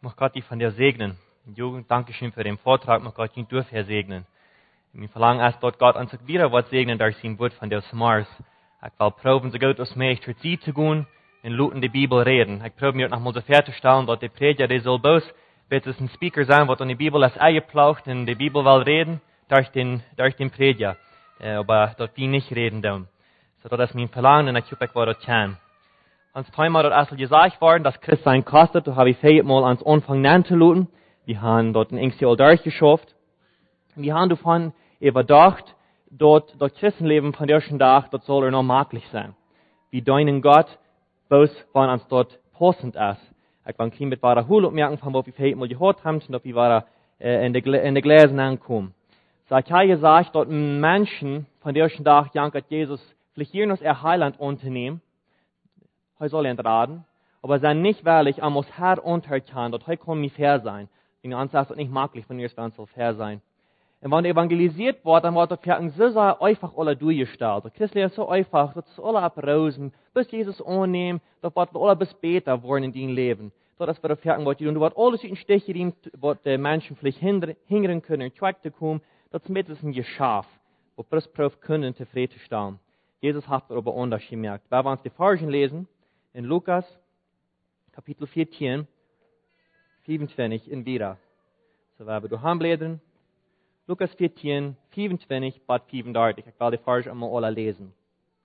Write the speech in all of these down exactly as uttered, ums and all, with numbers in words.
Mag Gott dich von dir segnen. Jugend, Dankeschön für den Vortrag. Mag Gott ihn durch segnen. Wir verlangen erst dort Gott an sich wieder was segnen, durch sein Wort von dir Mars. Ich will proben, so gut als möglich für sie zu gehen, in Luten die Bibel reden. Ich probe mir noch mal so fertigstellen, dass der Prediger, der soll bloß, wird es ein Speaker sein, was an die Bibel als Eier plaucht, in die Bibel will reden, durch den, durch den Prediger. Äh, aber dort die nicht reden dürfen. So, das ist mein Verlangen, und ich hoffe, ich werde das kann. Ans Thema dort erst gesagt worden, dass Christ sein kostet, da habe ich fähig mal ans Anfang nennen zu luten. Wir haben dort ein Engstjahr durchgeschafft. Wir haben davon überdacht, dort, dort Christenleben von der ersten Tag, dort soll er noch möglich sein. Wie deinen Gott, bloß wann uns dort passend ist. Ich war ein klein mit wahrer Hul und merken, von wo wir fähig mal gehört haben, und ob wir wahrer, äh, in der, in der Gläsen ankommen. So, ich habe gesagt, dort Menschen von der ersten Tag, jankert Jesus, vielleicht hier noch ihr Heiland unternehmen. Hij soll entraden, aber sein nicht wahrlich am muss Herr unterkan, dort heu kann nicht fair sein. Den Ansatz ist das nicht möglich, wenn ihr es soll fair sein. Und wenn evangelisiert wird, dann wird dort für so sehr einfach alle durchgestellt. Das Christliche ist so einfach, das ist alle abrosen, bis Jesus annehmen, dort wird alle bis später worden in dein Leben. So, das wird fertig, was und du wird alles in den Stich gerieben, was die Menschen vielleicht hindern können, in Zweck zu kommen, das ist ein Geschäft, wo bloß Prof können zufriedenstellen. Jesus hat darüber anders gemerkt. Wenn wir uns die Versen lesen, in Lukas, Kapitel vierzehn, vierundzwanzig in wieder. So, wenn wir daheim lesen, Lukas vierzehn, vierundzwanzig, bis vierunddreißig. Ich will die Verse einmal alle lesen.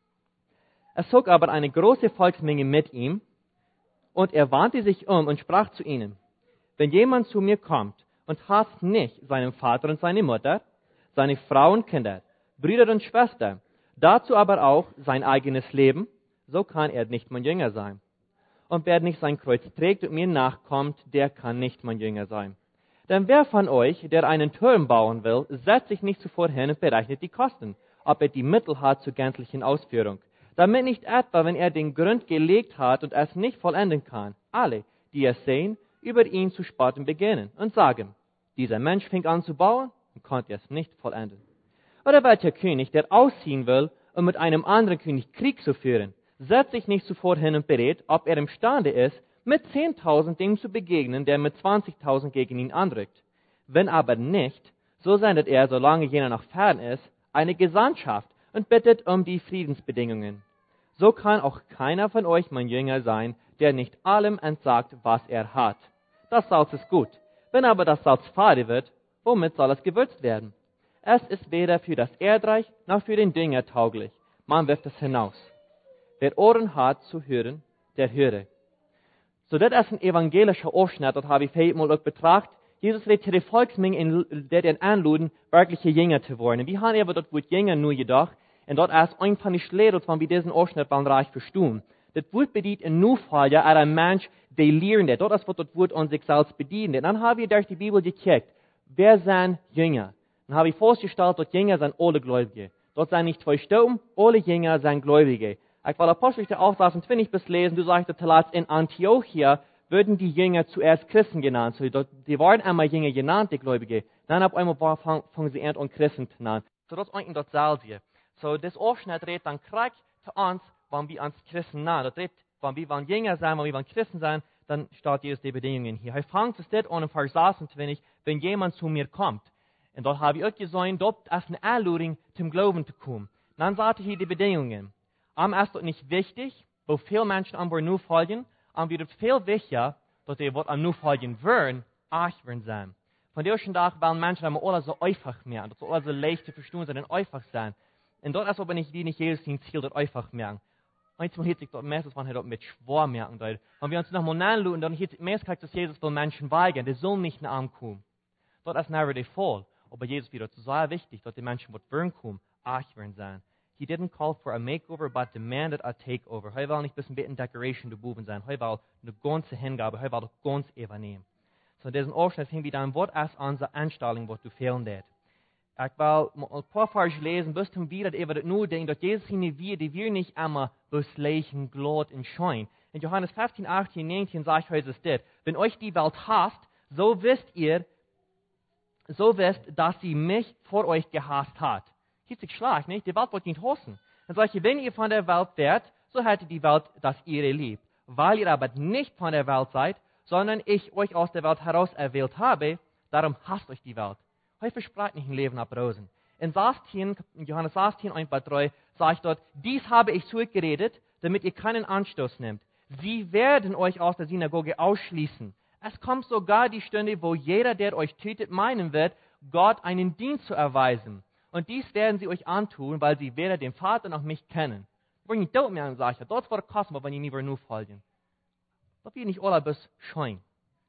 Es zog aber eine große Volksmenge mit ihm, und er wandte sich um und sprach zu ihnen: Wenn jemand zu mir kommt und hasst nicht seinen Vater und seine Mutter, seine Frau und Kinder, Brüder und Schwestern, dazu aber auch sein eigenes Leben, so kann er nicht mein Jünger sein. Und wer nicht sein Kreuz trägt und mir nachkommt, der kann nicht mein Jünger sein. Denn wer von euch, der einen Turm bauen will, setzt sich nicht zuvor hin und berechnet die Kosten, ob er die Mittel hat zur gänzlichen Ausführung. Damit nicht etwa, wenn er den Grund gelegt hat und es nicht vollenden kann, alle, die es sehen, über ihn zu spotten beginnen und sagen: Dieser Mensch fing an zu bauen und konnte es nicht vollenden. Oder welcher König, der ausziehen will, um mit einem anderen König Krieg zu führen, setzt sich nicht zuvor hin und berät, ob er imstande ist, mit zehntausend dem zu begegnen, der mit zwanzigtausend gegen ihn anrückt. Wenn aber nicht, so sendet er, solange jener noch fern ist, eine Gesandtschaft und bittet um die Friedensbedingungen. So kann auch keiner von euch mein Jünger sein, der nicht allem entsagt, was er hat. Das Salz ist gut. Wenn aber das Salz fade wird, womit soll es gewürzt werden? Es ist weder für das Erdreich noch für den Dünger tauglich. Man wirft es hinaus. Wer Ohren hat zu hören, der höre. So, das ist ein evangelischer Ausschnitt, das habe ich vielleicht mal auch betrachtet. Jesus redet hier die Volksmenge, der den anluden, wirkliche Jünger zu werden. Wir haben aber dort Wort Jünger nur gedacht, und dort ist einfach nicht schlecht, wenn wir diesen Ausschnitt beim Reich verstehen. Das Wort bedient in Nufall ja ein Mensch, der Lehrende. Dort ist, was das Wort an sich selbst bedient. Und dann haben wir durch die Bibel gekickt, wer sind Jünger? Dann habe ich festgestellt, dass Jünger sind alle Gläubige. Dort sind nicht zwei Stimmen, alle Jünger sind Gläubige. Ich will Apostelgeschichte achtundzwanzig bis lesen, du sagst zuletzt, in Antiochia würden die Jünger zuerst Christen genannt. So, die waren einmal Jünger genannt, die Gläubige. Dann auf einmal fangen sie an, Christen zu nennen. So, das ist eigentlich das Selbe. So, das Ausschnitt redet dann Krieg zu uns, wenn wir uns Christen nennen. Das redet, wenn wir wollen Jünger sein, wenn wir wollen Christen sein, dann steht Jesus die Bedingungen hier. Er fängt es dort an in Vers sechsundzwanzig, wenn jemand zu mir kommt. Und dort habe ich auch gesagt, dort ist eine Einladung zum Glauben zu kommen. Dann sagt er hier die Bedingungen. Am ist es nicht wichtig, wo viele Menschen am nur folgen, am wird es viel wichtiger, dass die, was am nur folgen wollen, echt sein. Von der ersten Tag wollen Menschen immer alle so einfach mehr, dass alle so leicht zu verstehen sind und einfach sein. Und dort ist aber nicht die nicht jedes Ziel, das einfach merken. Manchmal hört sich dort meistens, man dort mit schwer merken. Wenn wir uns nochmal nachschauen, dann hört sich meistens, dass Jesus will Menschen weigern, die sollen nicht nach ihm kommen. Dort ist never der Fall. Aber Jesus wird so sehr wichtig, dass die Menschen, die wollen kommen, echt sein. He didn't call for a makeover, but demanded a takeover. Hij wil nicht bis ein bisschen Decoration der Buben sein. Hij will eine ganze Hingabe. Hij will das ganz übernehmen. So in diesem Ausschnitt fing wieder an, was ist unsere Einstellung, was du fehlen wird. Ich will ein paar Verse lesen, bis zum wieder über das nur denken, dass Jesus hier wir, die wir nicht einmal besleichen, Glut und Schein. In Johannes fünfzehn, achtzehn, neunzehn sagt heute es das: Wenn euch die Welt hasst, so wisst ihr, so wisst, dass sie mich vor euch gehasst hat. Hier ist schlecht, nicht? Die Welt wird nicht hassen. Dann sage ich, wenn ihr von der Welt wärt, so hätte die Welt das ihre lieb. Weil ihr aber nicht von der Welt seid, sondern ich euch aus der Welt heraus erwählt habe, darum hasst euch die Welt. Heute verspricht nicht ein Leben ab Rosen. In sechzehn, in Johannes sechzehn, eins bis drei, sagt dort, dies habe ich zurückgeredet, damit ihr keinen Anstoß nehmt. Sie werden euch aus der Synagoge ausschließen. Es kommt sogar die Stunde, wo jeder, der euch tötet, meinen wird, Gott einen Dienst zu erweisen. Und dies werden sie euch antun, weil sie weder den Vater noch mich kennen. Wenn ihr tot mir an, sage ich, dort war der Kosmos, wenn ihr nie nur folgen. Das wird nicht alle bis schein.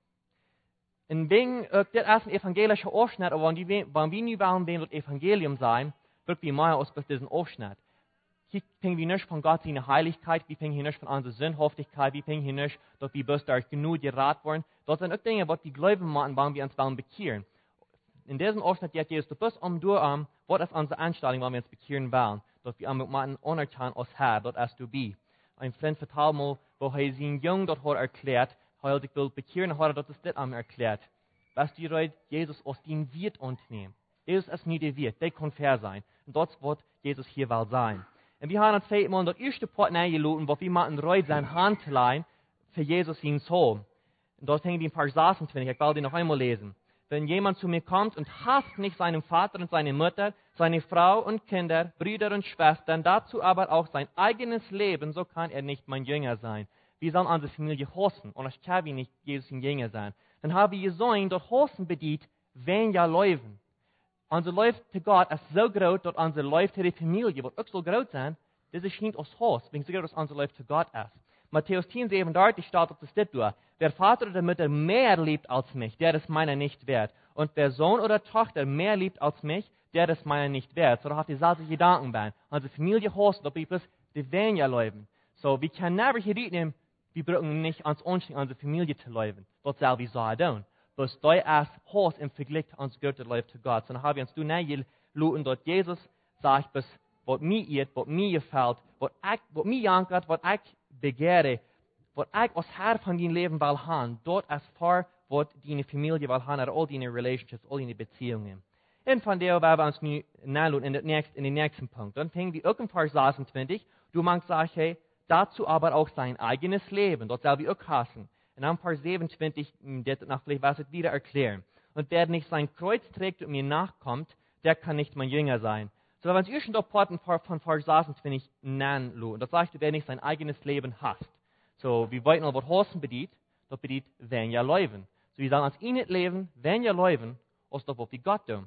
Und wegen äh, der ersten evangelischen Aufschnitt, aber wenn wir nicht wollen, wenn das Evangelium sein, wird wir mehr aus diesen Aufschnitt. Hier fängt wir nicht von Gott seine Heiligkeit, wir fängt hier nicht von unserer Sündhaftigkeit, wir fängt hier nicht, dass wir bloß durch genug gerat worden. Das sind auch Dinge, was wir glauben machen, wenn wir uns wollen bekehren. In diesem Aufschnitt sagt Jesus, du bist um du um, was ist unsere Einstellung, wenn wir uns bekehren wollen, dass wir am machen unerkannt als Herr, dort erst du bist. Ein Freund verteilt mal, wo er seinen Jungen dort hat erklärt, er sich will bekehren, hat er dort das am erklärt. Was die Leute Jesus aus dem Wirt entnehmen. Jesus ist nicht der Wirt, der kann fair sein. Und das wird Jesus hier will sein. Und wir haben uns heute mal das erste Part eingeluden, wo wir machen Leute seine Hand leihen für Jesus ihn so. Und dort hängen die ein paar Sachen, finde ich, ich will die noch einmal lesen. Wenn jemand zu mir kommt und hasst nicht seinen Vater und seine Mutter, seine Frau und Kinder, Brüder und Schwestern, dazu aber auch sein eigenes Leben, so kann er nicht mein Jünger sein. Wir sollen unsere Familie hassen, und ich kann wie nicht Jesus ein Jünger sein. Dann habe ich gesehen, dass Hassen bedient, wenn ja Leuven. Unser Läuft zu Gott ist so groß, dass unser Läuft zu der Familie, wird auch so groß sein, das ist nicht aus Hass, wenn so groß, dass unser Läuft zu Gott ist. Matthäus zehn, siebenunddreißig steht auf das steht durch. Wer Vater oder Mutter mehr liebt als mich, der ist meiner nicht wert. Und wer Sohn oder Tochter mehr liebt als mich, der ist meiner nicht wert. So, da habt ihr selbe Gedanken bei. Unsere Familie hassen, da bleibt es die Venia leben. So, wir können never hier nehmen, wir brauchen nicht ans Anstrengen, unsere Familie zu leben. Das soll wir so tun. Bloß da ist Hass im Vergleich zu uns Gott Leben zu Gott. So, dann haben wir uns du nicht gelungen, dass Jesus sagt, was mir irrt, was mir gefällt, was mir jankert, was ich begehre, was ich als Herr von deinem Leben will haben, dort ist vor, was deine Familie will haben, all deine Relationships, all deine Beziehungen. Und von der werden wir uns nun nachschauen in, in den nächsten Punkt. Dann fängt wir auch in Vers sechsundzwanzig, du magst sagen, hey, dazu aber auch sein eigenes Leben, dort soll wir auch hassen. Und dann Vers siebenundzwanzig, das nach vielleicht was es wieder erklären. Und wer nicht sein Kreuz trägt und mir nachkommt, der kann nicht mein Jünger sein. So, wenn wir schon dort von Vers sechsundzwanzig nennen, und das sagt, wer nicht sein eigenes Leben hasst. So, wir wollten noch, was Hassen bedient, das bedient, wenn ja leben. So, wir sagen, als ihn nicht leben, wenn ja leben, als das, was wir Gott tun.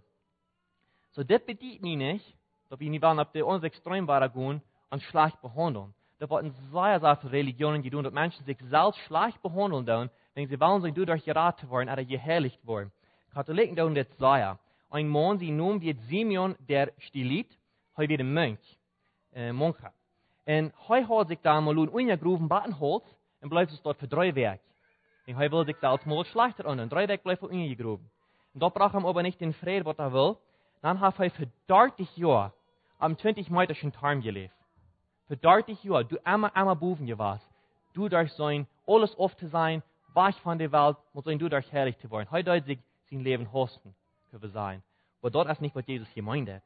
So, das bedient nicht, dass wir nicht wollen, ob wir uns extrem gehen und schlecht behandeln. Da werden sehr, sehr viele Religionen, die tun, dass Menschen sich selbst schlecht behandeln tun, wenn sie wollen, sie dadurch geraten worden oder geherrlicht worden. Katholiken tun das sehr. Ein Mann, sie nun wird Simeon der Stilit, heute wird ein Mönch, äh, Monk. Und heute hat sich da mal ein Gruben Battenholz und bleibt es dort für drei Werk. Und heute will sich da als mal schlechter an, und drei Werk bleibt ungegruben. Und da braucht er aber nicht den Frieden, was er will. Dann hat er für dreißig Jahre am zwanzig metrischen Tarm gelebt. Für dreißig Jahre, du immer, immer Buben gewesen. Du darfst sein, alles oft zu sein, weg von der Welt, und sein, du darfst herrlich zu werden. Heute darf sich sein Leben hosten, können wir sein. Aber dort ist nicht, was Jesus gemeint hat.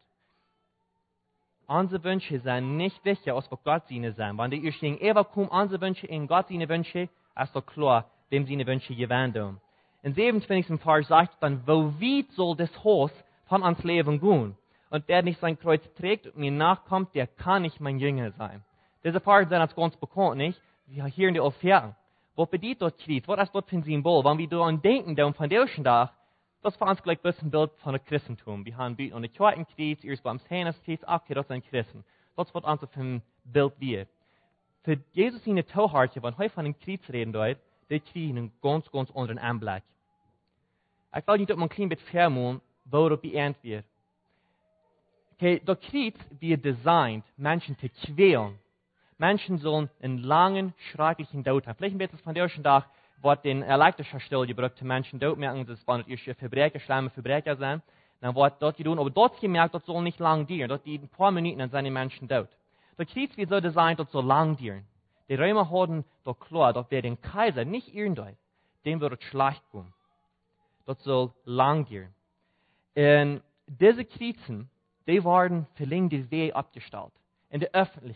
Unsere Wünsche sind nicht wichtiger, als was Gott seine sind. Wenn die ersten Eva kommen, unsere Wünsche in Gott seine Wünsche, ist doch klar, wem seine Wünsche gewähnt haben. In siebenundzwanzigsten Vers sagt dann, wo weit soll das Haus von uns Leben gehen? Und wer nicht sein Kreuz trägt und mir nachkommt, der kann nicht mein Jünger sein. Diese Vers sind uns ganz bekannt, nicht? Wir hören die Offerten. Was bedeutet dort Kreuz? Was ist dort für ein Symbol? Wenn wir daran denken, dann von der Tag, das ist für uns gleich ein bisschen ein Bild von dem Christentum. Wir haben Bild an der zweiten Kreuz, erst beim Zehnerskreuz, okay, das sind Christen. Das wird uns für ein Bild wie. Für Jesus seine Tauharte, wenn heute von dem Kreuz reden dort, der kriegen einen ganz, ganz anderen Anblick. Ich will nicht, dass man ein klein bisschen vermuten, wo das beernt wird. Okay, der Kreuz wird designt, Menschen zu quälen. Menschen sollen einen langen, schrecklichen Tod haben. Vielleicht ein bisschen von der ersten Tag, wird den elektrischer Stelle gebraucht, Menschen dort merken, dass es erste Verbrecher, schlimme Verbrecher sind. Dann wird dort getan, aber dort gemerkt, das soll nicht lang dauern. Dort die ein paar Minuten, dann sind die Menschen dort. Der Kreuz wird so designt, das soll lang dauern. Die Römer hatten doch klar, dass wer den Kaiser nicht irgendwann, dem wird es schlecht gehen. Das soll lang dauern. Und diese Kreuzen, die waren für längere Wege abgestellt. In der Öffentlichkeit.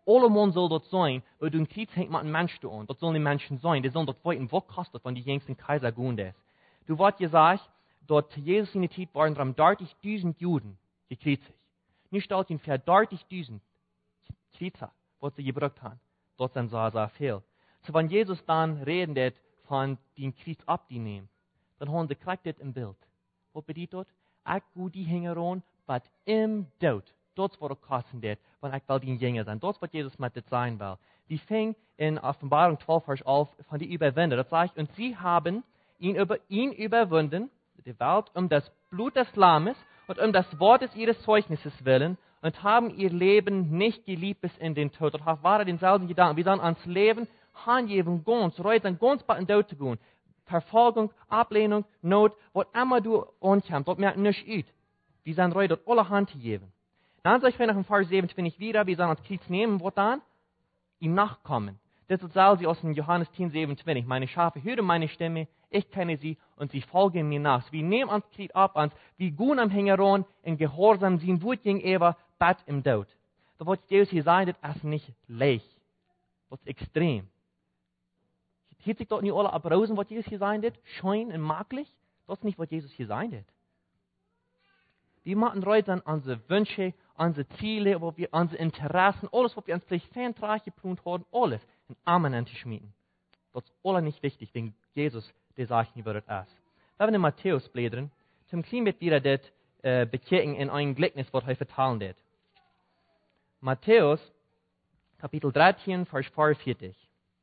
Allemann soll dort sein, wo du ein Krieg hängt mit einem Menschen an. Dort sollen die Menschen sein, die sollen dort weiten, wo kostet von die jüngsten Kaiser gehen ist. Du wirst gesagt, dort Jesus in der Zeit waren dran dreißigtausend Juden gekreuzigt. Nicht dort sind für dreißigtausend Kreuzer, was sie gebraucht haben. Dort sind so sehr viel. So wenn Jesus dann redet von den Kreuz abzunehmen, dann haben sie kriegt das im Bild. Was bedeutet das? Ich gehe die Hängeron, aber im Tod. Dort wird er kosten, wenn ich will die Jünger sein. Dort wird Jesus mit das sein will. Die fing in Offenbarung zwölf, Vers elf von die Überwinder. Das sagt, und sie haben ihn, über, ihn überwunden, die Welt, um das Blut des Lammes und um das Wort des ihres Zeugnisses willen und haben ihr Leben nicht geliebt bis in den Tod. Und waren denselben Gedanken. Wir sollen ans Leben hingeben, ganz, reisen, ganz bei den Tod zu gehen. Verfolgung, Ablehnung, Not, was immer du ankommst, dort merkt nicht ut. Wir sind ready, dort alle Hand zu geben. Dann sage ich nach dem Vers siebenundzwanzig wieder, wir sollen uns Kreuz nehmen, was dann? Ihm nachkommen. Das erzählt sie aus dem Johannes zehn, siebenundzwanzig. Meine Schafe hören meine Stimme, ich kenne sie und sie folgen mir nach. Wir nehmen uns Kreuz ab, uns, wir gehen am Hängeron in Gehorsam, sie wird gegen Eva, Bett im Tod. Da wird Jesus hier sagen, das ist nicht leicht. Das ist extrem. Hielt sich dort nicht alle abrausen, was Jesus hier sagen wird? Schein und maglich? Das ist nicht, was Jesus hier sagen wird. Wir machen heute unsere Wünsche, unsere Ziele, wo wir unsere Interessen, alles, was wir uns vielleicht ferntrage geplant haben, alles in Armen zu schmieden. Das ist alles nicht wichtig, denn Jesus, der sagt nicht, was das ist. Wenn wir in Matthäus blättern, zum kleinen wird wieder das äh, bekehren in ein Gleichnis, was er vertalen wird. Matthäus, Kapitel dreizehn, Vers vierundvierzig.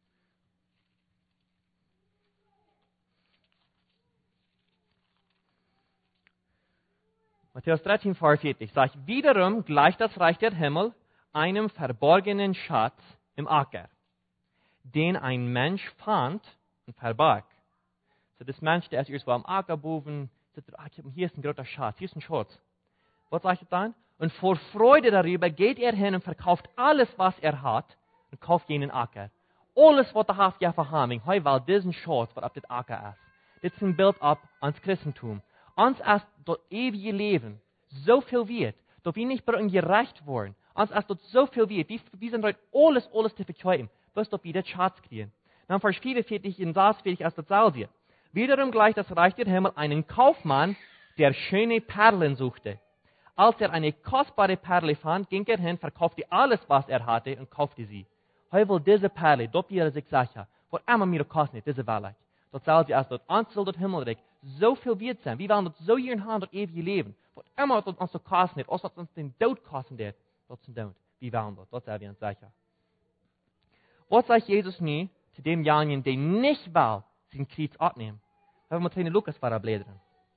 Matthäus dreizehn, vierundvierzig sagt, wiederum gleicht das Reich der Himmel einem verborgenen Schatz im Acker, den ein Mensch fand und verbarg. So das Mensch, der ist irgendwo am Acker boven, sagt, ah, hier ist ein großer Schatz, hier ist ein Schatz. Was sagt er dann? Und vor Freude darüber geht er hin und verkauft alles, was er hat, und kauft jenen Acker. Alles, was er hat, ja verhamming, heu, weil diesen Schatz, was auf dem Acker ist. Das ist ein Bild ab ans Christentum. Uns ist das ewige Leben so viel wert, dass wir nicht bei gerecht worden. Uns ist das so viel wert. Wir sind heute alles, alles zu verkaufen, bis wir das Schatz kriegen. Dann Vers vierundvierzig in Saßfähig ist das Salzie. Wiederum gleich das Reich der Himmel einen Kaufmann, der schöne Perlen suchte. Als er eine kostbare Perle fand, ging er hin, verkaufte alles, was er hatte, und kaufte sie. Heute will diese Perle, dort er sich sagt, was immer mir kostet, diese Wahrheit. Das sagt sie, als dort Anzahl dort Himmelreich so viel wert sein. Wir wollen dort so hier in Hand dort ewige Leben. Was immer dort uns so kostet, was uns den Tod kostet, dort sind dort. Wir wollen dort, dort sind wir uns sicher. Was sagt Jesus nie zu dem Janien, der nicht will, sein Kreuz abnehmen? Da haben wir mal Lukas blättern.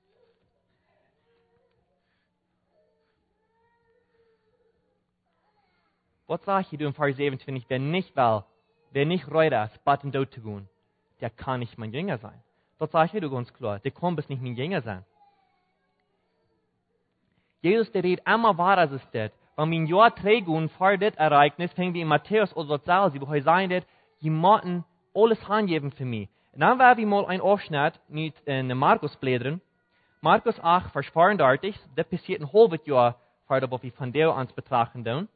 Was sagt hier du im Vers siebenundzwanzig, wer nicht will, wer nicht reut ist, bat in den Tod zu gehen, der kann nicht mein Jünger sein. Das sage ich dir ganz klar, der kann bis nicht mein Jünger sein. Jesus, der redet immer wahr, als es das. Wenn wir ein Jahr trägen vor das Ereignis, fängen wir in Matthäus oder Salzi, wo er sagen wird, die müssen alles hingeben für mich. Und dann werden wir mal einen Aufschnitt mit in Markus blättern. Markus acht, Vers vierunddreißig, das passiert ein halbes Jahr vor der, wo wir von der ans betrachten tun.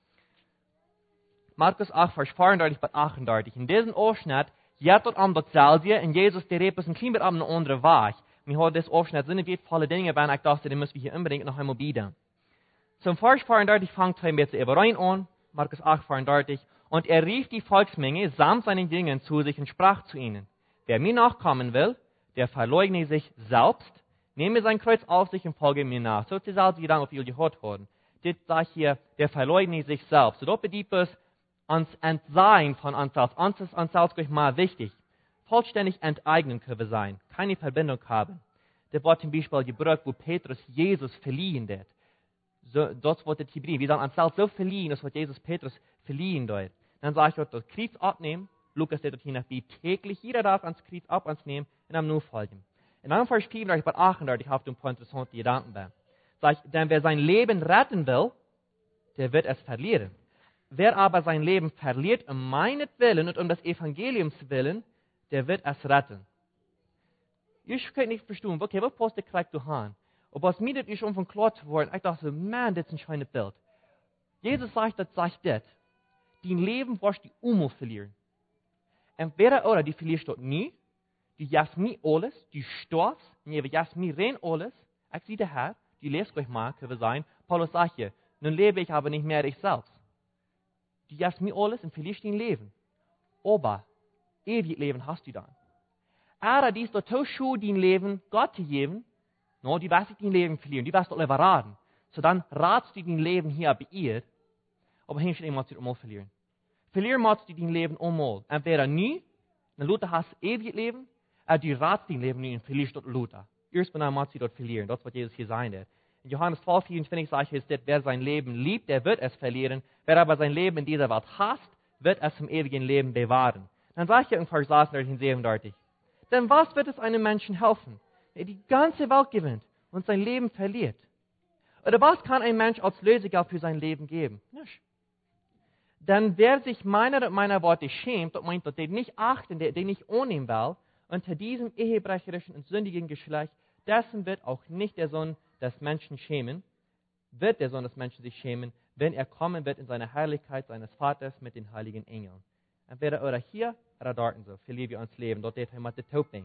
Markus acht, Vers vierunddreißig bis achtunddreißig. In diesem Aufschnitt geht dort an das Salzie und Jesus, der redet ein klein bisschen auf eine andere Weg. Wir haben das Aufschnitt, sind nicht viele Dinge, wenn ich dachte, den müssen wir hier unbedingt noch einmal bieten. Zum Vers vierunddreißig fängt er mit der rein an, Markus acht, vierunddreißig. Und er rief die Volksmenge samt seinen Jüngern zu sich und sprach zu ihnen, wer mir nachkommen will, der verleugne sich selbst, nehme sein Kreuz auf sich und folge mir nach. So ist die selbe Gedanke, auf die wir gehört haben. Das sagt hier, der verleugne sich selbst. So dort bedeutet es, ans Entsein von uns selbst. Uns ist uns selbst gleich mal wichtig. Vollständig enteignen können wir sein. Keine Verbindung haben. Das wird zum Beispiel gebraucht, wo Petrus Jesus verliehen wird. So, das wird das Hebräer. Wir sollen uns selbst so verliehen, das wird Jesus Petrus verliehen dort. Dann sage ich dort, das Kreuz abnehmen. Lukas steht dort hier nach, wie täglich jeder darf ans Kreuz ab uns nehmen und am nur folgen. In einem Vers vierunddreißig bis achtunddreißig habe ich ein paar interessante Gedanken bei. Sag ich, denn wer sein Leben retten will, der wird es verlieren. Wer aber sein Leben verliert um meinetwillen und um des Evangeliums willen, der wird es retten. Ich kann nicht verstehen, okay, was passt der Krieg du an? Aber was mir das ist schon von klar geworden, ich dachte, man, das ist ein schönes Bild. Jesus sagt, das sagt das. dein Leben wirst du immer verlieren. Entweder oder, du verlierst dort nie, du jast nie alles, du stirbst, nee, du jast nie rein alles. Ich sehe der Herr, du lebst gleich mal, können wir sein. Paulus sagt hier, nun lebe ich aber nicht mehr ich selbst. Du jast nie alles und verlierst dein Leben. Aber, ewig Leben hast du dann. Aber dies dort so schön dein Leben Gott zu geben, no, die wirst nicht dein Leben verlieren, die wirst du lieber raten. So dann ratst du dein Leben hier bei ihr, aber hinterher einmal zu einmal verlieren. Verlieren musst du dein Leben einmal. Entweder nie, dann Luther hast ewig Leben, oder du ratst dein Leben nie und verlierst dort Luther. Erst wenn musst du dort verlieren. Das ist, was Jesus hier sagen wird. In Johannes zwölf, vierundzwanzig sagt es, wer sein Leben liebt, der wird es verlieren. Wer aber sein Leben in dieser Welt hasst, wird es zum ewigen Leben bewahren. Dann sagt er in Vers siebenunddreißig, denn was wird es einem Menschen helfen, der die ganze Welt gewinnt und sein Leben verliert? Oder was kann ein Mensch als Lösegeld für sein Leben geben? Nicht. Denn wer sich meiner und meiner Worte schämt und meint, dass der nicht achten, der, der nicht annehmen will, unter diesem ehebrecherischen und sündigen Geschlecht, dessen wird auch nicht der Sohn des Menschen schämen, wird der Sohn des Menschen sich schämen, wenn er kommen wird in seiner Herrlichkeit seines Vaters mit den heiligen Engeln. Entweder oder hier oder dort so, verlieren wir uns Leben, dort wird er mit der Tod.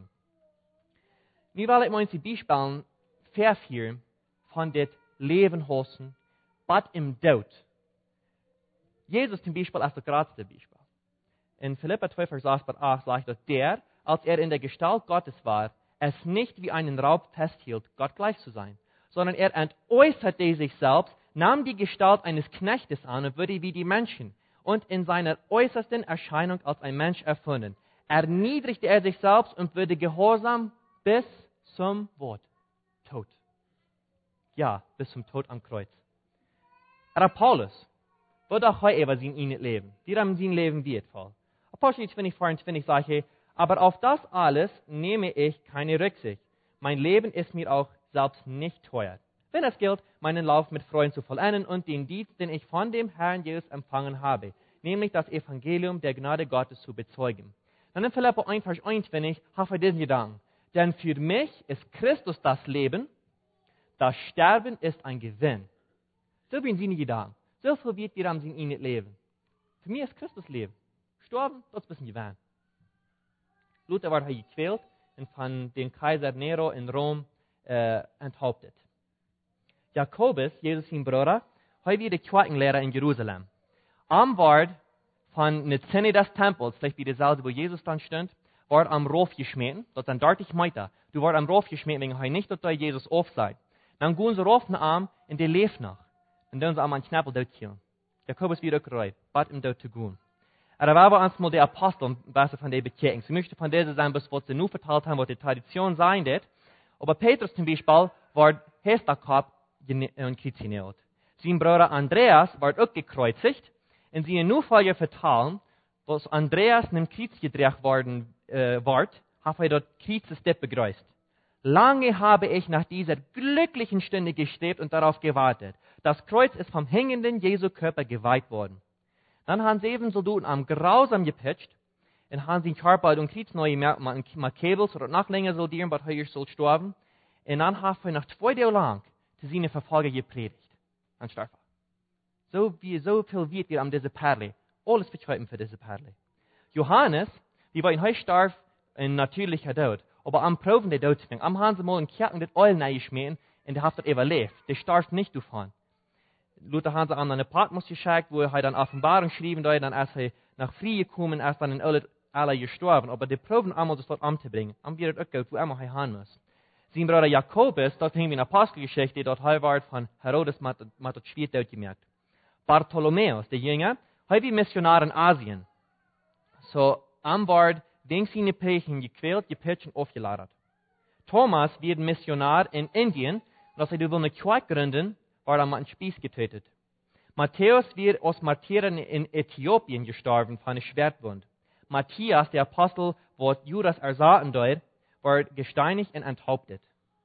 Nu wil ik me eens bijspelen, vers vier, von dit Leben hossen, but im Tod. Jesus zum Beispiel als das größte Beispiel. In Philipper zwei, Vers acht sagt, dass der, als er in der Gestalt Gottes war, es nicht wie einen Raub festhielt, Gott gleich zu sein, sondern er entäußerte sich selbst, nahm die Gestalt eines Knechtes an und wurde wie die Menschen und in seiner äußersten Erscheinung als ein Mensch erfunden. Erniedrigte er sich selbst und wurde gehorsam bis zum Wort. Tod. Ja, bis zum Tod am Kreuz. Aber Paulus, wo doch heute über sein in Leben, die haben sein Leben wertvoll. Apostel zwanzig, vierundzwanzig sage, aber auf das alles nehme ich keine Rücksicht. Mein Leben ist mir auch selbst nicht teuer. Wenn es gilt, meinen Lauf mit Freuden zu vollenden und den Dienst, den ich von dem Herrn Jesus empfangen habe, nämlich das Evangelium der Gnade Gottes zu bezeugen. Dann in Philipper eins, Vers einundzwanzig, habe ich diesen Gedanken. Denn für mich ist Christus das Leben, das Sterben ist ein Gewinn. So wie in seine Gedanken. So viel wird dir am Sinn in Leben. Für mich ist Christus Leben. Sterben, das ist ein bisschen Gewinn. Luther war hier gequält und von dem Kaiser Nero in Rom äh, enthauptet. Jakobus, Jesus sein Bruder, war wieder Kirchenlehrer in Jerusalem. Am Wort von der Zinne des Tempels, vielleicht wie derselbe, wo Jesus dann stand, war am Rauf geschmeten, dort dann dort ich meinte, du warst am Rauf geschmeten, wegen er nicht dort Jesus auf sei. Dann gehen sie rauf nach Arm und der lebt noch. Dann tun sie am einen Knäppel dort killen. Jakobus wieder geräumt, bat ihm dort zu gehen. Aber er war uns mal der Apostel, was von der Bekehrung. Sie möchte von dieser sein, bis was sie nur verteilt haben, was die Tradition sein wird. Aber Petrus zum Beispiel war Hestakop und Kreuziert. Sein Bruder Andreas war auch gekreuzigt. Und sie nur vor ihr verteilen, was Andreas in dem Kreuz gedreht worden äh, war, hat er dort Kreuzestep begrüßt. Lange habe ich nach dieser glücklichen Stunde gestrebt und darauf gewartet. Das Kreuz ist vom hängenden Jesu Körper geweiht worden. Dann haben sie eben Soldaten am grausam gepitcht und haben sie Körper und Kreuz neu gemerkt, man Kabels oder noch länger soldieren, was hier soll sterben. Und dann haben wir nach zwei Tagen lang zu seinen Verfolger gepredigt. An Starfer. So wie so viel wird ihr an diese Perle. Alles vertreiben für diese Perle. Johannes, die war in heute starb, ein natürlicher Tod. Aber am Proben der Todesfang, am haben sie mal einen Kerken das Öl reingeschmissen und der hat das überlebt. Der starb nicht davon. Luther haben sie an eine Patmos geschickt, wo er dann Offenbarung schrieben, da er dann erst nach Frieden gekommen, erst dann in alle, alle gestorben. Aber die Proben einmal das dort anzubringen, haben wir das auch gehört, wo er mal haben muss. Sein Bruder Jakobus, dort haben wir eine Apostelgeschichte, dort war von Herodes, man hat das schwer dort gemerkt. Bartholomäus, der Jünger, hat wie Missionar in Asien. So, am Bord, wegen seiner Pärchen gequält, gepitcht und aufgeladen. Thomas wird Missionar in Indien, und als er will eine Kirche gründen, war er mit einem Spieß getötet. Matthäus wird aus Martyren in Äthiopien gestorben von einer Schwertwund. Matthias, der Apostel, wo Judas ersaten dort, war gesteinigt und enthauptet.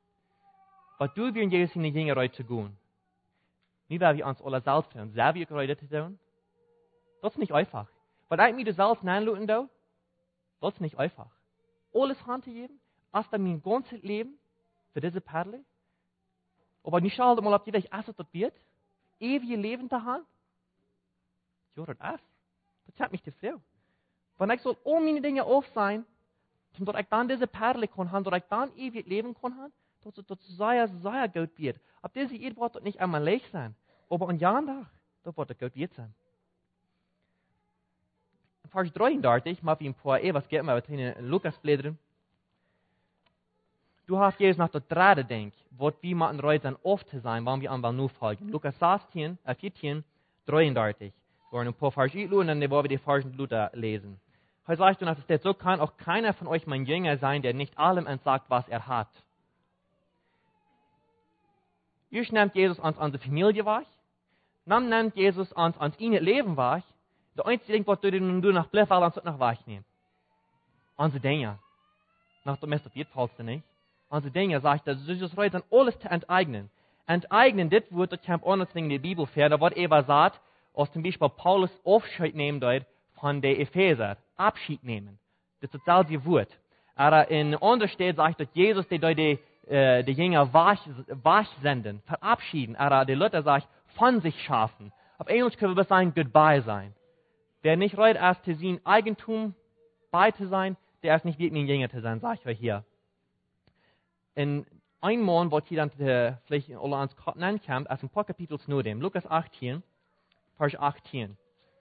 Was du wir in Jesus in die Jünger heute zu tun? Nicht, weil wir uns alle selbst haben, selber geredet zu tun. Das ist nicht einfach. Weil ich mir das selbst nachluten da, das ist nicht einfach. Alles Hand zu geben, erst mein ganzes Leben für diese Perle. Aber nicht schauen, mal, ob jeder erst das wird, ewige Leben zu haben. Ja, das ist. Das hat mich gefreut. Wenn ich so all meine Dinge auf sein, dass ich dann diese Perle kann haben, dass ich dann ewig leben kann haben, dass es sehr, sehr gut wird. Ab diese Eid wird dort nicht einmal leicht sein, aber an Jahren Tag, da wird es gut wird sein. Vers drieëndertig, maar wie een paar eeuwen geeft, maar we in Lukas bladeren. Du hast Jesus nach der Drade denk, wat wie man reut sein oft zu sein, wann wir an nu folgen. Lukas zestien, äh, vierzehn, drieëndertig. Wir wollen ein paar Vers und dann wollen wir die Versen Luther lesen. Heute sagst du, dass es steht, so kann auch keiner von euch mein Jünger sein, der nicht allem entsagt, was er hat. Ihr nehmt Jesus ans unsere Familie wahr, dann nimmt Jesus ans ans ihr Leben wahr. Der einzige Ding, was du du nach Bliff ans nach wahr nehmen. Unsere Dinge. Nach dem Mist auf jeden Fall nicht. Unsere Dinge sagt, dass Jesus reut an alles zu enteignen. Enteignen, das wird der Camp anders in der Bibel fährt. Da wird eben sagt, aus dem Beispiel Paulus Abschied nehmen dort von der Epheser. Abschied nehmen. Das ist das selbe Wort. Aber in anderen Stellen sagt, dass Jesus die, die, äh, die Jünger wasch, wasch senden, verabschieden. Aber die Leute sagt, von sich schaffen. Auf Englisch können wir sagen, goodbye sein. Der nicht reut erst zu sein Eigentum bei zu sein, der erst nicht wirklich ein Jünger zu sein, sage ich euch hier. In einem Monat, wo hier dann äh, vielleicht alle ans nennen kann, als ein paar Kapitel nur dem. Lukas achtzehn, Vers achtzehn.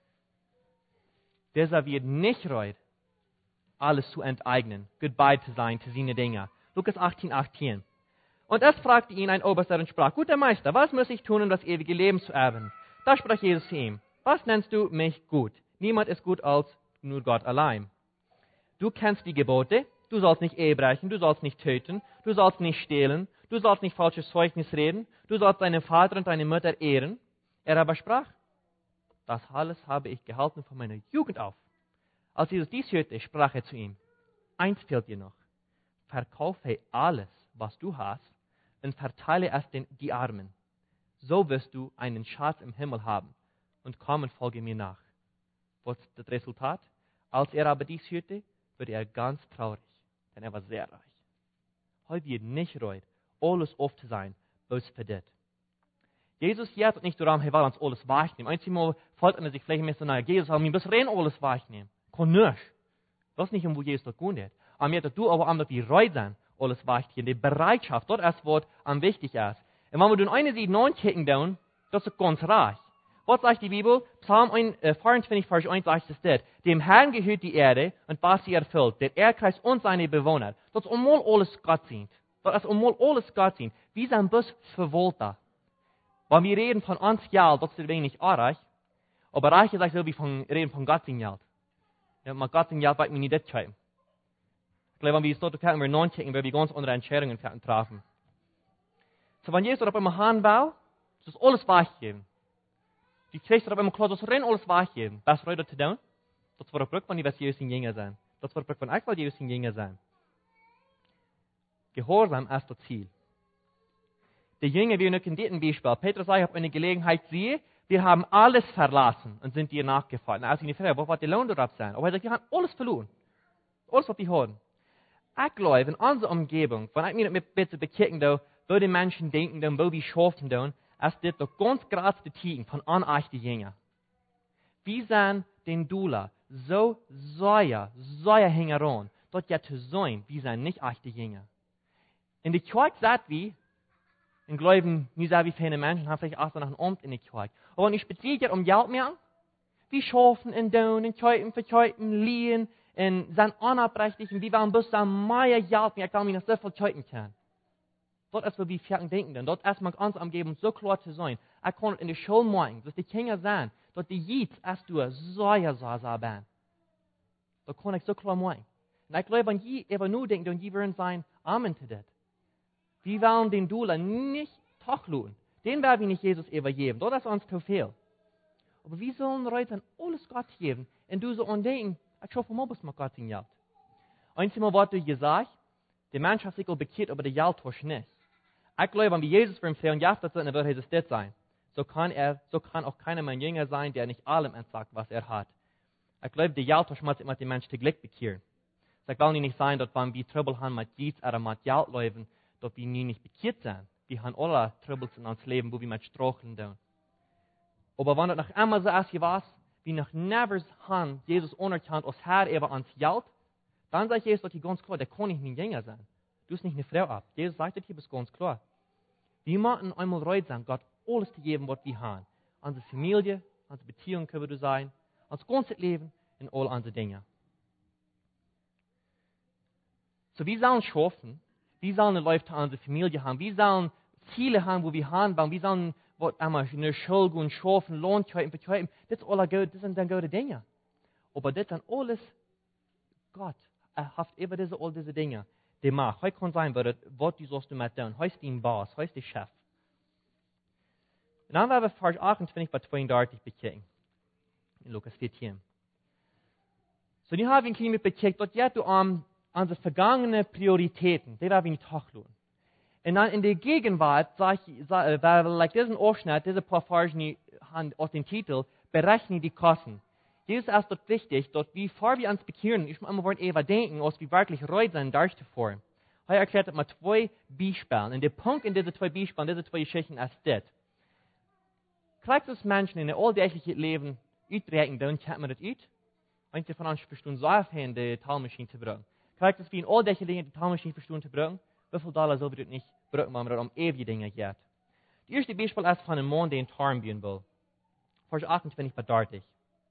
Dieser wird nicht reut, alles zu enteignen, goodbye zu sein, zu seinen Dingen. Lukas achtzehn, achtzehn. Und es fragte ihn ein Oberster und sprach, guter Meister, was muss ich tun, um das ewige Leben zu erben? Da sprach Jesus zu ihm, was nennst du mich gut? Niemand ist gut als nur Gott allein. Du kennst die Gebote, du sollst nicht Ehe brechen, du sollst nicht töten, du sollst nicht stehlen, du sollst nicht falsches Zeugnis reden, du sollst deinen Vater und deine Mutter ehren. Er aber sprach, das alles habe ich gehalten von meiner Jugend auf. Als Jesus dies hörte, sprach er zu ihm, eins fehlt dir noch, verkaufe alles, was du hast, und verteile es den die Armen. So wirst du einen Schatz im Himmel haben, und komm und folge mir nach. Was ist das Resultat? Als er aber dies hörte, wurde er ganz traurig, denn er war sehr reich. Heute wird nicht reut, alles oft zu sein, was für das. Jesus hier hat nicht darum, er will uns alles wahrnehmen. Einmal fällt er sich vielleicht ein bisschen nach, Jesus hat mir bis rein alles wahrnehmen. Kann nicht. Das ist nicht, um wo Jesus das tun hat. Aber mir hat du aber am die reut sein, alles wahrnehmen. Die Bereitschaft, dort ist das Wort am wichtig ist. Und wenn wir dann eine Seite neunzehn tun, das ist ganz reich. Was sagt die Bibel? Psalm vierundzwanzig, Vers eins sagt es dort. Dem Herrn gehört die Erde und was sie erfüllt, der Erdkreis und seine Bewohner. Das ist einmal alles Gott sind. Das ist einmal alles Gott sind. Wie sein Bus verwohlt da. Wenn wir reden von uns Geld, das ist wenig reich. Aber reich ist so wie von reden von Gott sein Geld. Ja, mit Gott sein Geld wird mir nicht das schreiben. Ich glaube, wenn wir es dort können, wir neunzehn, werden wir ganz andere Entscheidungen treffen. So, wenn Jesus auf einmal Hand baut, das ist alles weggeben. Die Christen auf einmal klar, das rein alles weggeben. Was soll das tun? Das war ein Brück, wenn die was Jesus in Jünger sein. Das war ein Brück, wenn ich will Jesus in Jünger sein. Gehorsam ist das Ziel. Die Jünger, wie in diesem Beispiel, Petrus sagt, ich habe eine Gelegenheit, siehe, wir haben alles verlassen und sind dir nachgefolgt. Also ich frage, wo wird der Lohn darauf sein? Aber er sagt, wir haben alles verloren. Alles, was wir haben. Ich glaube, in unserer Umgebung, wenn ich mir mit bitte bekicken, wo die Menschen denken, wo wir schaffen, ist das doch ganz gerade die Tiegen von unechten Jüngern. Wir sind den Dula so sehr, sehr hängeron, dort ja zu sein, wir sind nicht echte Jünger. In der Kirche sagt wir, in Glauben, nicht sehr wie viele Menschen haben vielleicht auch so nach einem Amt in der Kirche. Aber wenn ich speziell um Geld mehr, wir schaffen in Down, in Kirchen, verkaufen, liehen, und sind unabrechtig, und wir wollen bis dann mehr Geld mehr, kann mir noch so viel Kirchen können. Dort ist, wo wir Vierten denken, dort ist man uns umgeben, so klar zu sein. Ich kann in der Schule machen, dass die Kinder sehen, dort die Jits, als du sehr, sehr, sehr bist. Da kann ich so klar machen. Und ich glaube, wenn die eben nur denken, dann die werden sein, Amen zu das. Wir wollen den Dula nicht tachluen. Den werden wir nicht Jesus übergeben. Das ist uns zu viel. Aber wir sollen heute alles Gott geben. Und du so denken, ich schaffe mal, was mit Gott in Geld. Einmal wurde gesagt, der Mensch hat sich bekehrt, aber der Geld tut nicht. Ich glaube, wenn wir Jesus für ihn sehen, ja, das wird Jesus das sein. So kann er, so kann auch keiner mein Jünger sein, der nicht allem entsagt, was er hat. Ich glaube, der Geld tut immer den Menschen zu Glück bekehren. Ich will nicht sein, dass wenn wir Trouble haben mit Geld oder mit Geld leben, dass wir nie nicht bekehrt sind. Wir haben alle Troubles in unserem Leben, wo wir mit straucheln tun. Aber wenn das noch einmal so ist, was, wie noch nevers han Jesus unerkannt als Herr über ans Geld, dann sagt Jesus dort hier ganz klar, der kann nicht mein Jünger sein. Du bist nicht eine Frau ab. Jesus sagt das hier bis ganz klar. Wir müssen einmal reut sein, Gott alles zu geben, was wir haben. Unsere Familie, unsere Beziehung können wir sein, unser ganzes Leben und all unsere Dinge. So, wir sollen schaffen, wir sollen eine Läufe an unsere Familie haben, wir sollen Ziele haben, wo wir haben, wir sollen was einmal in der Schule gehen, schaffen, Lohnkeupen, Bekeupen, das, das sind dann gute Dinge. Aber das sind alles Gott. Er hat immer diese, all diese Dinge, die macht. Heute kann sein, was du sollst du mit tun. Heute ist dein Boss, heute ist der Chef. Und dann werden wir Vers achtundzwanzig bei zweiunddreißig bekicken. In Lukas vierzehn. So, die haben wir ein bisschen mit bekickt, dort jetzt du an unsere vergangenen Prioritäten, die werden wir nicht hochschauen. Und dann in der Gegenwart, sag ich, sag, weil like diesen Ausschnitt, diese paar Versen aus dem Titel, berechne die Kosten. Jesus ist dort wichtig, dort wie vor wir uns bekehren, ich muss immer Eva denken, als wir wirklich reut sind, durchzuführen. Er erklärt das mit zwei Beispielen. Und der Punkt in diesen zwei Beispielen, diese zwei Geschichten ist das. Kriegt es Menschen in ihr alltäglichen Leben uitreiken, dann kennt man das aus. Einige von uns verstehen so viel, die Talmaschine zu brauchen. Kriegt es wie in alltäglichen Dingen die Talmaschine verstehen zu brauchen, wie viel Dollar soll wir das nicht brauchen, wenn man um ewige Dinge geht. Das erste Beispiel ist von einem Mann, der in Tarn bauen will. Vers achtundzwanzig bedeutet.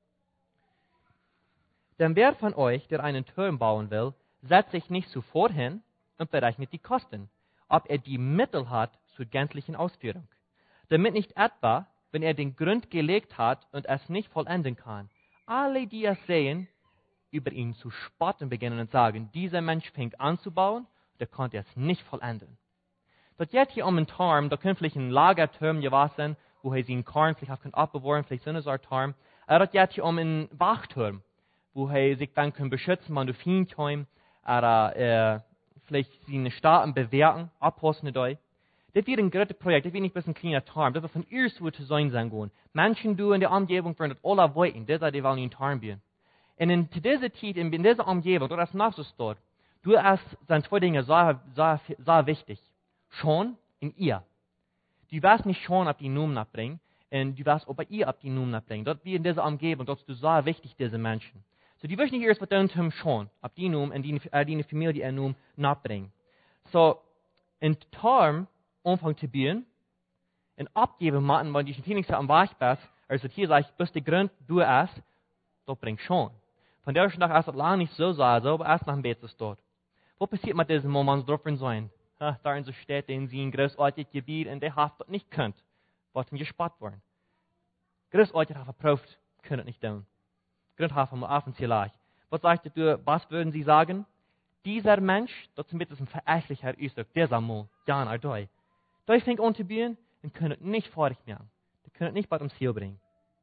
Denn wer von euch, der einen Turm bauen will, setzt sich nicht zuvor hin und berechnet die Kosten, ob er die Mittel hat zur gänzlichen Ausführung. Damit nicht etwa, wenn er den Grund gelegt hat und es nicht vollenden kann, alle, die es sehen, über ihn zu spotten beginnen und sagen, dieser Mensch fängt an zu bauen, der konnte es nicht vollenden. Dort geht hier um einen Turm, da könnte vielleicht ein Lagerturm gewesen, wo er seinen Korn vielleicht auch abbewahren, vielleicht so eine Art Turm. Aber dort geht hier um einen Wachturm, wo er sich dann kann beschützen, wenn du Fiendheim, oder äh, vielleicht seine Staaten bewerten, abpassen dabei. Das wird ein großes Projekt, das wird nicht bloß ein kleiner Turm, das wird von Irrsur zu sein sein gehen. Menschen, die in der Umgebung werden das alle wollten, das ist die wollen einen Turm bauen. Und in dieser Zeit, in dieser Umgebung, dort ist noch so dort, du hast, sind zwei Dinge sehr, sehr, sehr wichtig. Schon in ihr. Du wirst nicht schon auf die Numen abbringen, und du wirst auch bei ihr auf die Numen abbringen. Dort wie in dieser Umgebung, dort ist du sehr wichtig, diese Menschen. So, die wissen nicht erst, was du tun schon, auf die Numen, und die, äh, die Familie in Numen nachbringen. So, in Turm, Anfang zu bauen, und abgeben machen, weil die Schenkenigste am Weg bist, also hier sage ich, bis der Grund du es, dort bringt schon. Von der Tag erst lange nicht so sah, so, aber erst nach dem Bett ist dort. Was passiert mit diesem Moment, dort sein? Ha, da in so Städte, in sie ein großartiges Gebiet, in der Haft dort nicht könnt, was ihm gespart worden. Großartig haben verprüft, können nicht tun. Grund haben wir auf und zu leicht. Was sagst du, was würden sie sagen? Dieser Mensch, das ist ein verächtlicher Ausdruck, dieser Mann, ja, und doi. Doi fängt an zu bauen, und können nicht fertig machen. Die können nicht bei dem Ziel bringen.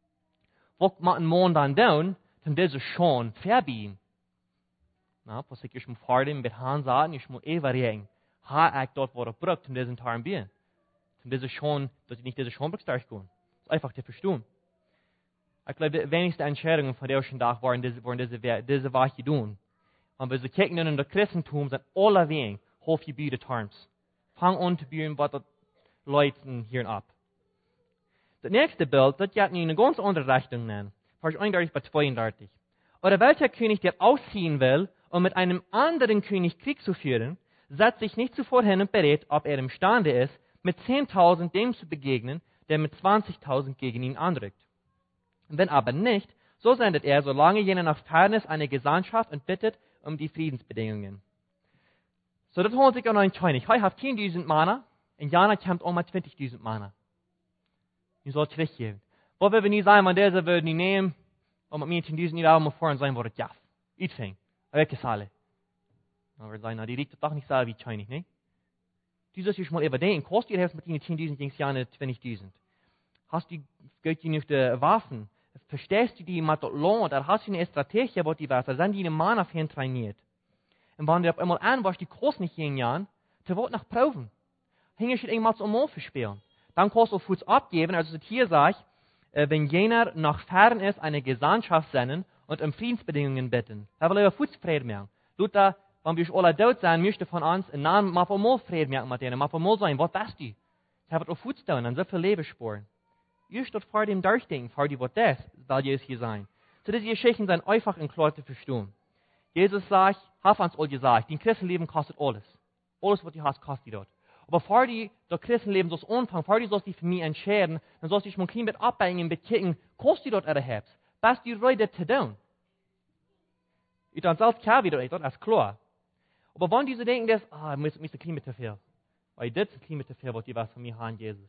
Was macht ein Mann dann tun, dann diese schon verbieten? Na, was ich schon vorhin mit Hans sagen, ich muss evaluieren. Ha, ich dort, wo er braucht, um diesen Tarn bauen. Um diese schon, dass ich nicht diese schon brauche, gehen. Das ist einfach zu verstehen. Ich glaube, die wenigsten Entscheidungen von der ersten Tag waren diese, waren diese, diese Wache tun. Und wenn wir kicken in das Christentum, sind alle wegen hochgebiete Tarns. Fang an zu bauen, was die Leute hier ab. Das nächste Bild, das geht in eine ganz andere Richtung nennen. Vers einunddreißig bis zweiunddreißig. Oder welcher König, der ausziehen will, um mit einem anderen König Krieg zu führen, setzt sich nicht zuvor hin und berät, ob er imstande ist, mit zehntausend dem zu begegnen, der mit zwanzigtausend gegen ihn anrückt. Wenn aber nicht, so sendet er, solange jener noch fern ist, eine Gesandtschaft und bittet um die Friedensbedingungen. So, das holt sich auch noch ein König. Heute hat zehntausend Mana, und Jana kommt auch mal zwanzigtausend Mana. Die soll zurückgeben. Was will wir nicht sagen, wenn dieser würde nicht nehmen, und mit mir zehntausend nicht auch mal vor und sein, wo das ja, ich fängt. Aber ich alle. Dann wird sagen, na, die liegt doch nicht so wie König, ne? Die sollst du schon mal überdenken. Kostet ihr jetzt mit ihnen zehntausend, denkst du ja zwanzigtausend. Hast du, geht die nicht die Waffen? Verstehst du die mit dem Land? Oder hast du eine Strategie, was die Wasser? Sind die in Mann auf hin trainiert? Und wenn du auf einmal an, was die Kost nicht gehen Jahren, dann wird nach Proben. Hänge ich irgendwas um Mond verspielen. Dann kannst du Fuß abgeben, also hier sage ich, äh, wenn jener noch fern ist, eine Gesandtschaft senden und um Friedensbedingungen bitten. Da will er Fuß Frieden machen. Luther, wenn wir alle tot sein, möchte von uns einen Namen mal Frieden machen mit denen, mal mal sein, was weißt du? Ich habe auf Fuß tun, dann so viel Leben sparen. ihr dort vor dem Durchdenken, vor die Wort des, weil Jesus hier sein. So diese Geschichten sind einfach und klar zu verstehen. Jesus sagt, hat uns all gesagt, dein Christenleben kostet alles. Alles, was du hast, kostet dort. Aber vor die das Christenleben sollst anfangen, vor die sollst du für mich entscheiden, dann sollst du dich mal klein mit abhängen, mit kicken, kostet dort ihre Herz. Was du Freude zu tun. Ich dann selbst kann wieder, das ist klar. Aber wenn diese denken, dass, ah, ich muss, muss ein klein mit zu viel. Weil das ist ein klein mit zu viel, was die was von mir haben, Jesus.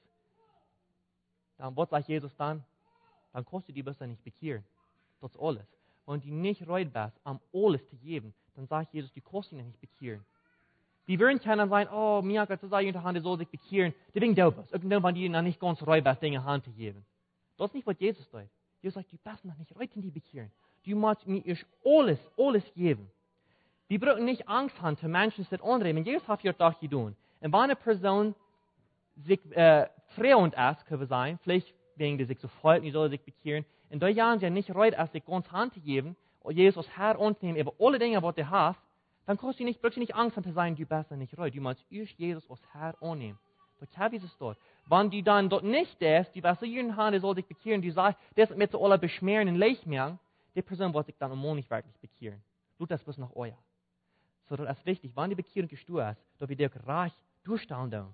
Dann, was sagt Jesus dann? Dann kostet die besser nicht bekehren. Das ist alles. Wenn du nicht reut bist, am alles zu geben, dann sagt Jesus, die kostet dich nicht bekehren. Die würden können sagen, oh, mir Gott, das sei jemand, der soll sich bekehren. Die wegen du bist. Irgendwann, wenn die noch nicht ganz reut bist, Dinge Hand zu geben. Das ist nicht, was Jesus sagt. Jesus sagt, du bist noch nicht reut in die bekehren. Du musst mir alles, alles geben. Wir brauchen nicht Angst haben, für Menschen zu anreden. Jesus hat ja das getan. Und wenn eine Person sich äh, fremd ist, kann es sein, vielleicht wegen der sich so freut, die soll sich bekehren, in drei Jahren sie nicht reut, als sich ganz Hand zu geben, und Jesus Herr uns nehmen, über alle Dinge, was du hast, dann kannst du nicht, brauchst du nicht Angst haben zu sein, du bist nicht reut. Du musst erst Jesus als Herr annehmen. So habe ich es dort. Wenn die dann dort nicht ist, die was jeden Hand, der soll sich bekehren, die sagt, das mit so aller beschmeren und Leichmerken, die Person wird sich dann um nicht wirklich bekehren. Tut das bis nach euer. So, das ist wichtig. Wenn die Bekehrung gestorben ist, da wird der reich durchstehen da.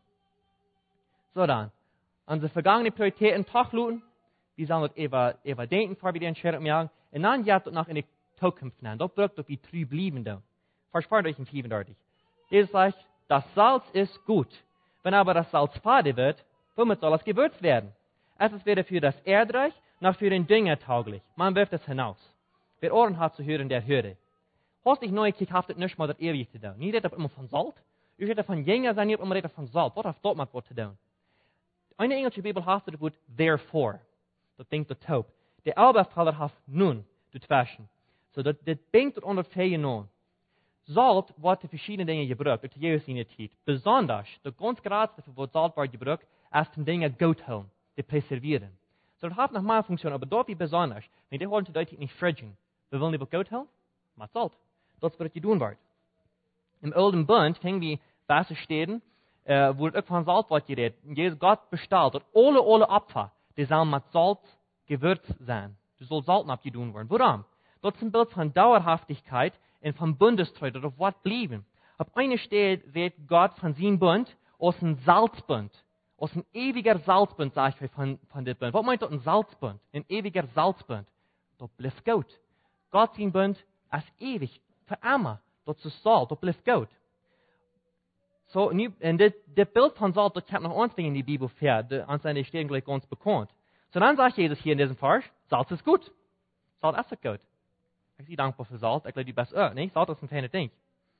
So dann, unsere vergangenen Prioritäten Tachluten, wir sollen dort über, über denken, vor wir die Entscheidung machen, und dann ja dort noch in die Zukunft hinein. Dort braucht dort wie trüb blieben da. Versprochen euch in vierunddreißig. Jesus sagt, das Salz ist gut. Wenn aber das Salz fade wird, womit soll es gewürzt werden? Es ist weder für das Erdreich, noch für den Dünger tauglich. Man wirft es hinaus. Wer Ohren hat zu hören, der höre. Hast dich neu gekauft, nicht mal das ewig zu tun. Nie redet immer von Salz. Ich rede von Jünger sein, nicht immer redet von Salz. Was hat dort mit was zu tun? Eine englische Bibel hat das Wort therefore. Das denkt der Taub. Der Elberfelder hat nun, das Waschen. So, das denkt dort unter vier nun. Salz wird für verschiedene Dinge gebraucht, durch Jesus in der Zeit. Besonders, der ganz Gradste für was Salz wird gebraucht, ist zum Dinge gut halten, die preservieren. So, das hat noch mal Funktion, aber dort wie besonders. Wenn die heute Leute nicht fridgen, wir wollen nicht gut halten, mit Salz. Das wird getan wird. Im Alten Bund fängt die Wasser stehen, äh, wo auch von Salz wird geredet. Jesus Gott bestellt, dass alle, alle Opfer, die sollen mit Salz gewürzt sein. Du sollst Salz abgetan werden. Warum? Das ist ein Bild von Dauerhaftigkeit und von Bundestreue, das auf was blieben. Auf einer Stelle redet Gott von seinem Bund aus einem Salzbund. Aus einem ewiger Salzbund, sage ich von, von dem Bund. Was meint das ein Salzbund? Ein ewiger Salzbund. Das bleibt gut. Gott sein Bund ist ewig. Für immer. Das ist Salz. Das bleibt gut. So, und das, das Bild von Salz, das kommt noch uns in die Bibel vor. An seiner Stelle gleich ganz bekannt. So, dann sagt Jesus hier in diesem Vers, Salz ist gut. Salz ist gut. Ich bin dankbar für Salz. Ich glaube, die beste auch, nicht? Salz ist ein feines Ding.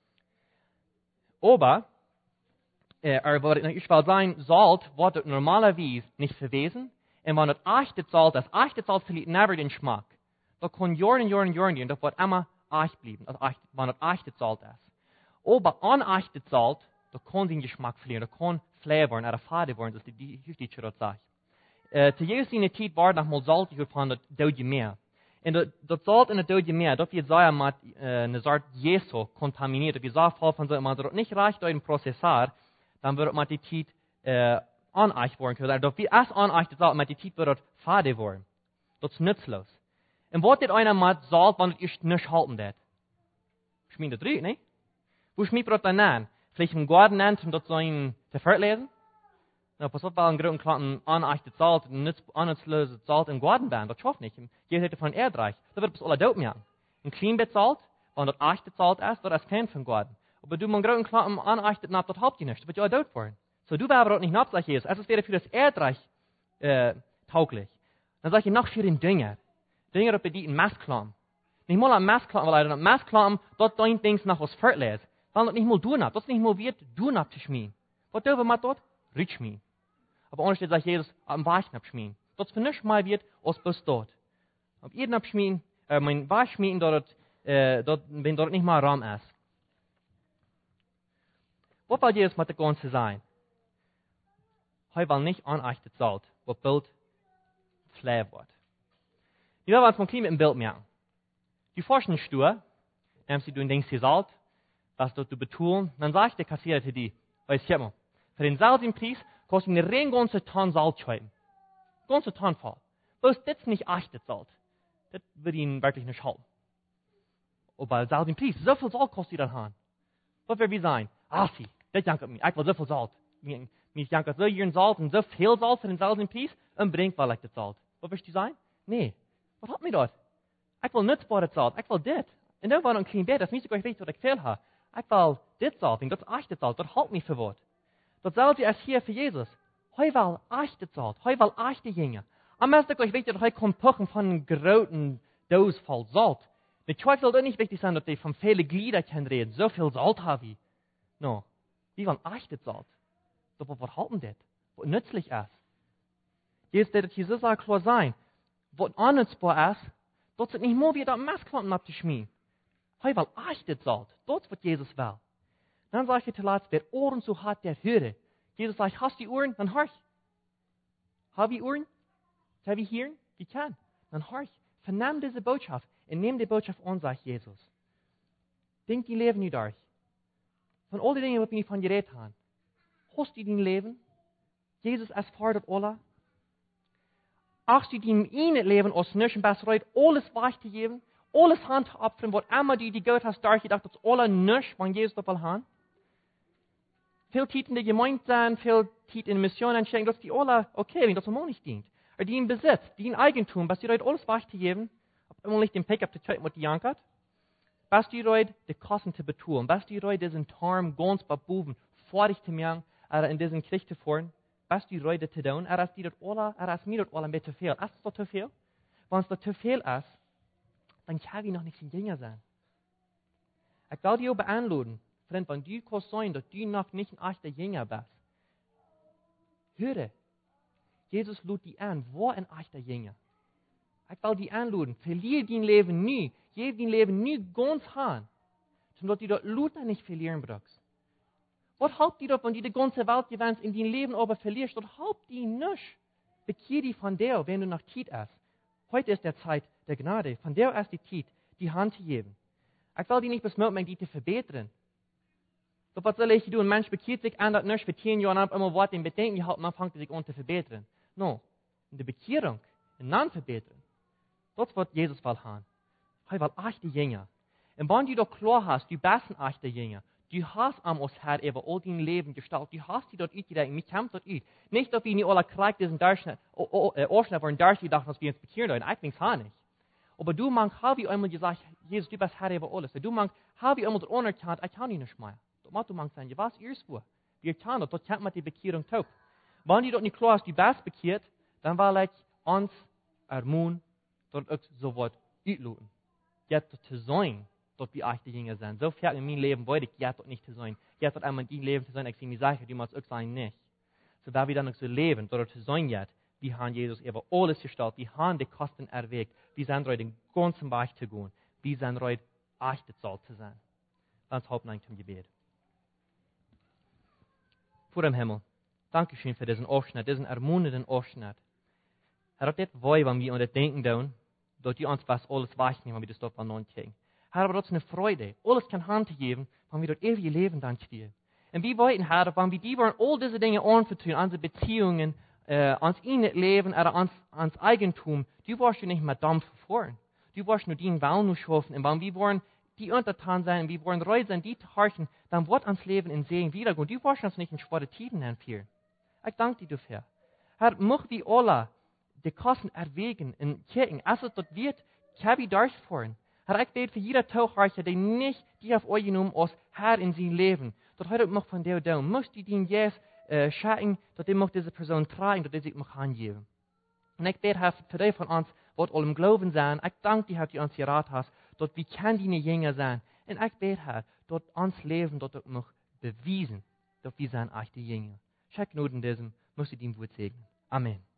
Aber, äh, ich will sagen, Salz wird normalerweise nicht verwesen. Und wenn das echte Salz ist, echte Salz verliert never den Geschmack. Das kann Jahren, Jahren, Jahren gehen. Das wird immer echt bleiben, also echt, wenn das echte Salz ist. Aber unechtes Salz, da kann den Geschmack verlieren, da kann Flavor und eine Fade werden, das ist die Justiz das sagt. Äh, zu Jesus in der Zeit war noch mal Salz von das Dode Meer. Und das Salz in der Dode Meer, das wird sehr mit äh, einer Art Jesu kontaminiert. Das wird sehr voll von so, wenn das nicht reicht durch den Prozessor, dann wird man die Zeit äh, unecht werden können. Das wird erst unechtes Salz, mit der Zeit wird das Fade werden. Das ist nutzlos. Und was hat einer mit Salz, wenn es nicht halten wird? Schmied das rein, ne? Wo schmied das dann an? Vielleicht im Garten an, um das so ein zu verlesen? Na, pass auf, weil ein großen Klappen anechtes Salz, nutzloses Salz im Garten werden. Das schafft nicht. Hier hätte von Erdreich. Da wird es alle dort mehr. Ein Kleinbett Salz, wenn das echtes Salz ist, das ist kein von Garten. Aber du, mein großen Klappen anechtes Napp, das habt ihr nicht. Das wird ja dort werden. So, du wärst aber nicht napp, sagt Jesus. Es wäre für das Erdreich äh, tauglich. Dann sage ich noch für den Dünger. Dinge, die bedienen Messklam. Nicht mal ein Messklam, weil ein Messklam, dort dein Dings nach was verlesen. Weil das nicht mal du das nicht mal wird, du zu schmieden. Was dürfen wir dort? Rich schmieden. Aber anders sagt Jesus, am Weichen abschmieden. Das für nicht mal wird, als bis dort. Ab jeden abschmieden, äh, mein Weich schmieden, dort, äh, dort, wenn dort nicht mal Raum ist. Was will Jesus mit der Ganze sein? Er will nicht anechtes Salz, was Bild Flair wird. Die werden uns mal klein mit dem Bild merken. Die forschen stur, nimmst du ein Ding hier Salz, was dort du betonen, dann sagt der Kassierer zu dir, weißt du mal, für den Salz im Preis kostet eine rein ganze Tonne Salz schreiben. ganze Tonfall. Bloß das nicht achtet Salz. Das wird ihn wirklich nicht halten. Aber Salz im Preis, so viel Salz kostet ihr dann. Was wird wie sein? Ah, sie, das jankert mir. Ich will so viel Salz. Mich jankert so hier Salz und so viel Salz für den Salz im Preis und bringt weil ich das Salz. Was wirst du sein? Nee. Was hat mir dort? Ich will nicht sparen Salz. Ich will das. Und dann war noch ein kleines Bett, das müsste ich euch wissen, was ich gefehlt habe. Ich will das Salz, und das echte Salz, das hält mich für was. Das Salz ist hier für Jesus. Heu will echte Salz, heu will echte Jünger. Am meisten euch wichtig, dass heu kommt pochen von einem großen Dose voll Salz. Mit euch soll das nicht wichtig sein, dass ihr von vielen Gliedern kann reden, so viel Salz habe ich. No. Wir wollen echte Salz. Aber was halten das? Was nützlich ist? Jetzt wird es hier so klar sein. Was annutzbar ist, dort sind nicht nur wieder Messklampen abzuschmieden. Heu will echte Salz. Das ist, was Jesus will. Dann sage ich zuletzt, wer Ohren zu hat, der höre. Jesus sagt, hast du Ohren? Dann horch. Habe ich Ohren? Kann ich hören? Wie kann? Dann horch. Vernimm diese Botschaft und nimm die Botschaft an, sagt Jesus. Denk die Leben nicht durch. Von all den Dingen, die wir von geredet haben. Hast du dein Leben? Jesus es fordert alle. Achtst du dein eigenes Leben aus nicht und besser alles weiterzugeben? Alles handopfern, was immer du die Gott hast durchgedacht, das alle nicht, wenn Jesus das will haben? Viel Zeit in der Gemeinde sein, viel Zeit in der Mission einstecken, dass die alle, okay, wenn das auch nicht dient. Aber die in Besitz, die in Eigentum, was die Leute alles weiterzugeben, ob immer nicht den Pickup zu checken, was die jankert, was die Leute die Kosten zu betun, was die Leute diesen Tarm ganz bebuben, fertig zu machen, oder in diesen Krieg zu fahren, was die Leute zu tun, er ist die dort alle, er ist mir dort alle mit zu viel. Ist das zu viel? Wenn es dort zu viel ist, dann kann ich noch nicht ein Jünger sein. Ich will dich aber einladen, Freund, wenn du kannst sein, dass du noch nicht ein echter Jünger bist. Höre, Jesus lud dich an, war ein echter Jünger. Ich will dich einladen, verliere dein Leben nie, gib dein Leben nie ganz an, damit du dort Luther nicht verlieren brauchst. Was halbt dir dort, wenn du die ganze Welt gewinnst, in dein Leben aber verlierst? Dort halbt die nicht. Bekehr dich von der, wenn du noch Zeit hast. Heute ist der Zeit der Gnade. Von der ist die Zeit, die Hand zu geben. Ich will die nicht besmögen, die zu verbessern. So was soll ich tun? Ein Mensch bekehrt sich, ändert nicht für zehn Jahre ab, immer Wort in Bedenken gehalten, man fängt sich an zu verbessern. No. In der Bekehrung, in non verbessern. Das ist, was Jesus will haben. Er will echte Jünger. Und wenn du doch klar hast, du bist ein echter Jünger, du hast am uns Herr über all dein Leben gestaltet, du hast die dort uitgedacht, mich kämpft dort uit. Nicht, dass wir nicht alle Krieg diesen Durchschnitt, Ausschnitt waren durchgedacht, was wir uns bekehren wollen. Ich denke es nicht. Aber du meinst, habe ich einmal gesagt, Jesus, du bist Herr über alles. Du meinst, habe ich einmal anerkannt, ich kann ihn nicht mehr. Das du meinst, ja, was ist vor? Wir können das, das kennt man die Bekehrung taub. Wenn du dort nicht klar hast, du bist bekehrt, dann will ich uns ermahnen, dort auch so was uitladen. Jetzt zu sein, dort wie echte Jünger sind. So viel in meinem Leben wollte ich jetzt dort nicht zu sein. Jetzt dort einmal in dein Leben zu sein, ich sehe mir sicher, du musst auch sein nicht. So da wir dann noch so leben, dort zu sein jetzt, wir haben Jesus über alles gestaltet, wir haben die Kosten erwägt, wir sind heute den ganzen Weg zu gehen, wir sind heute echte Salz zu sein. Lass uns Hauptnein zum Gebet. Vor dem Himmel, Dankeschön für diesen Ausschnitt, diesen ermunternden Ausschnitt. Herr, das ist weh, wenn wir an das Denken tun, dass du uns was alles wegnehmen, wenn wir das dort von uns kriegen. Herr, aber das ist eine Freude, alles kann Hand geben, wenn wir dort ewige Leben dann stehen. Und wir wollten, Herr, wenn wir die wollen, all diese Dinge anvertrauen, unsere Beziehungen, äh, ans inne Leben oder ans, ans Eigentum, du wirst du nicht mehr Dampf fahren. Du wirst nur den Willen nur schaffen. Und wenn wir wollen, die untertan sein, wir wollen reut sein, die zu horchen, dann wird uns Leben in Segen wiedergehen. Du wirst uns nicht in schwere Tiden entführen. Ich danke dir dafür. Herr, mach wir alle die Kosten erwägen in Kirchen. Also dort wird, kann wir durchfahren. Herr, ich bete für jeder Tauchhorcher, der nicht die auf euch genommen als Herr in sein Leben. Dort heute noch von der da. Möchtest du den Jes äh, schauen, dass er diese Person tragen, dass er sich noch angeben. Und ich bete, Herr, für die von uns, wird allem Glauben sein. Ich danke dir, Herr, dass du uns geraten hast, dort wir können deine Jünger sein. Und ich bete, Herr, dort uns Leben, dort noch bewiesen, dass wir sind echte Jünger. Schenk Not in diesem, möchte ich dein Wort segnen. Amen.